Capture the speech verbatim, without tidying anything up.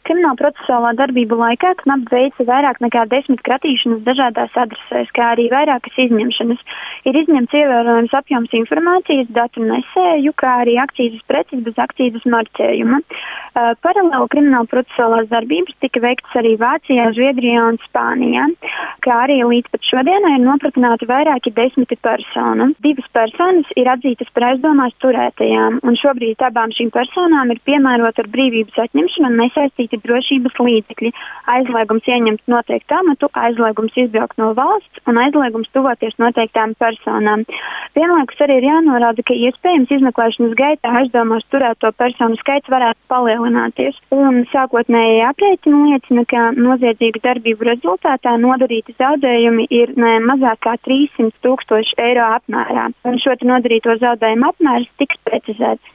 krimināla procesuālā darbību laikā knap veica vairāk nekā desmit kratīšanas dažādās adresēs, kā arī vairākas izņemšanas. Ir izņemts ievērojams apjoms informācijas, datu nesēju, kā arī akcīzes preces bez akcīzes marķējuma. Uh, paralēli krimināla procesuālās darbības tika veiktas arī Vācijā, Zviedrijā un Spānijā, kā arī līdz pat šodienai ir nopratināti vairāki desmiti personu. Divas personas ir atzītas par aizdomās turētajām, un šobrīd abām šīm personām ir piemērota ar brīvības atņemšanu un nesaistīti drošības līdzekļi, aizliegums ieņemt noteiktu amatu, aizliegums izbraukt no valsts un aizliegums tuvoties noteiktām personām. Vienlaikus arī ir jānorāda, ka iespējams izmeklēšanas gaitā aizdomās turēto personu skaits varētu palielināties, un sākotnēji aprēķini liecina, ka noziedzīgu darbību rezultātā nodarīti zaudējumi ir ne mazāk kā trīssimt tūkstoši eiro apmērā, un šo nodarīto zaudējumu apmērs tiks precizēts.